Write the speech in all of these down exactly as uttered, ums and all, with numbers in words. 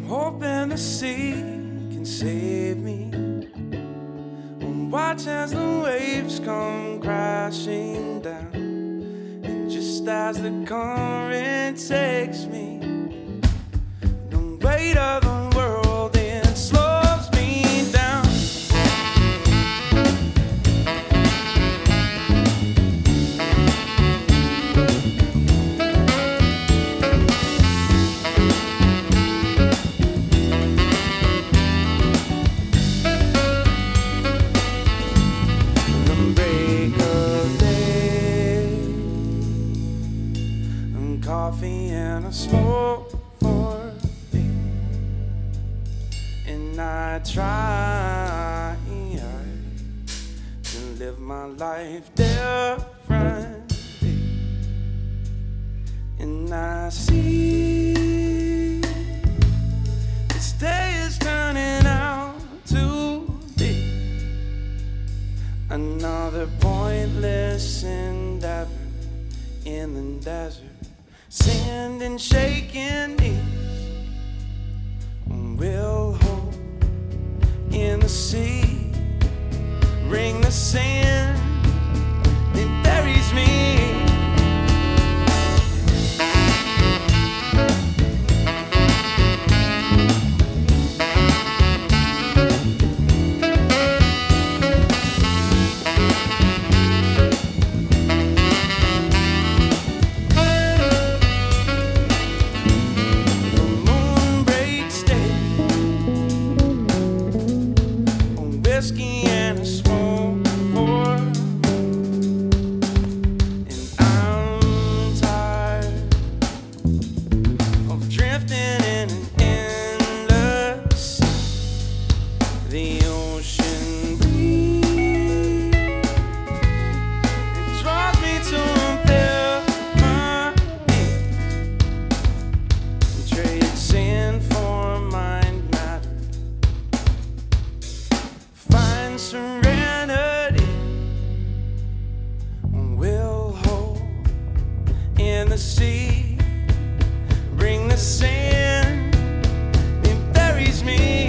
hoping the sea can save me. I'm watching as the waves come crashing down, and just as the current takes me, the weight of the world then slows me down. Coffee and a smoke for me, and I try to live my life differently, and I see this day is turning out to be another pointless endeavor in the desert. Sand and shaking knees will hold in the sea. Bring the sand, it buries me. Whiskey and a smoke for, and I'm tired of drifting in an endless sea. The ocean breeze, it draws me to a different. Trade sand for mind matter. Serenity will hold in the sea. Bring the sand, it buries me.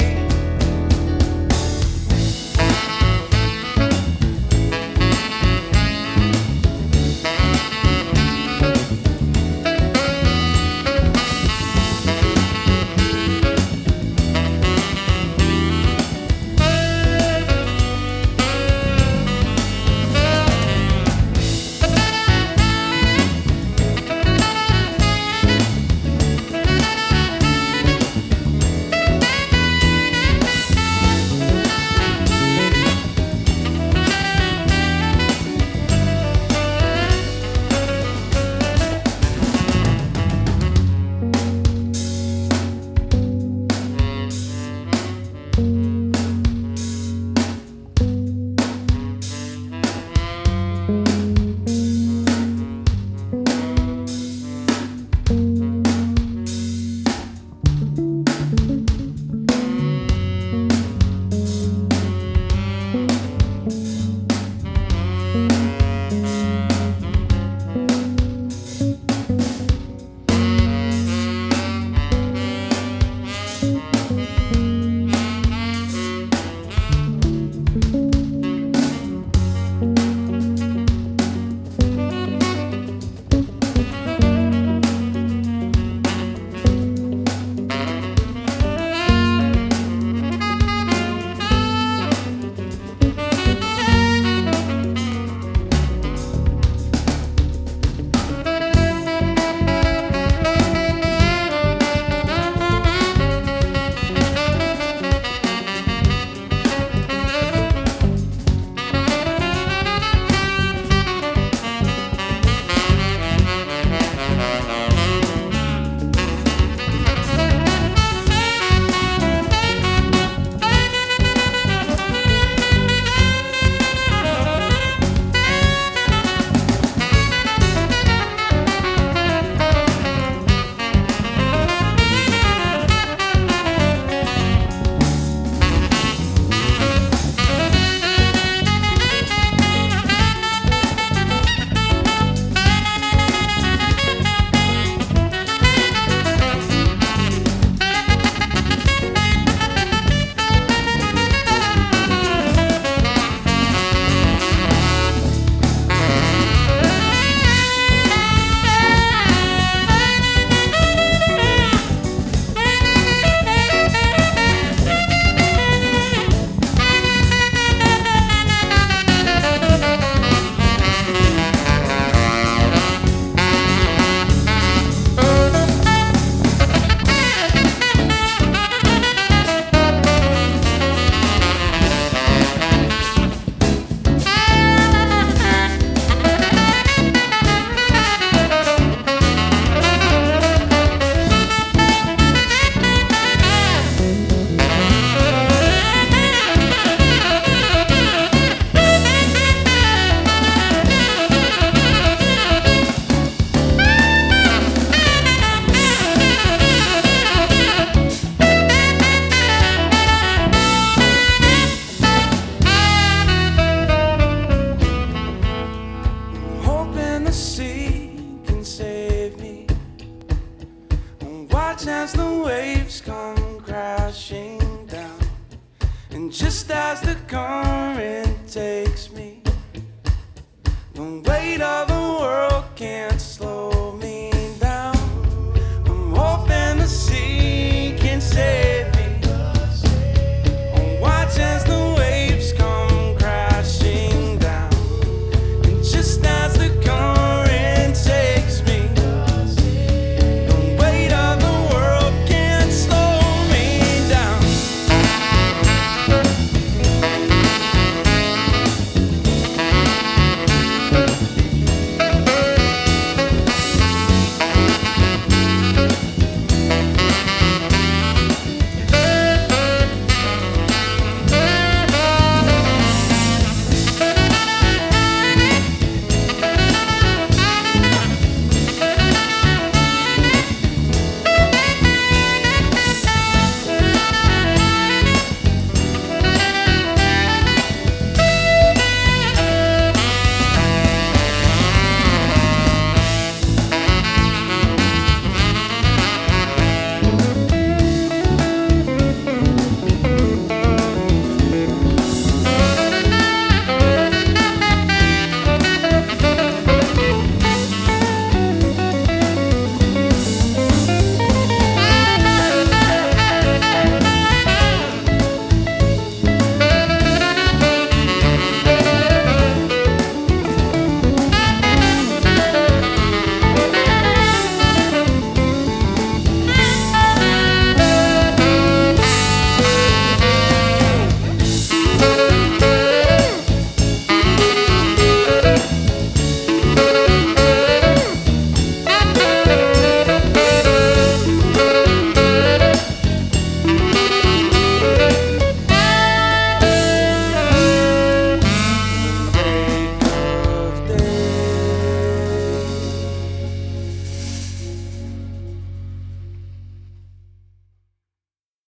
watch as the waves come crashing down. And just as the current takes me, the weight of the world can't slow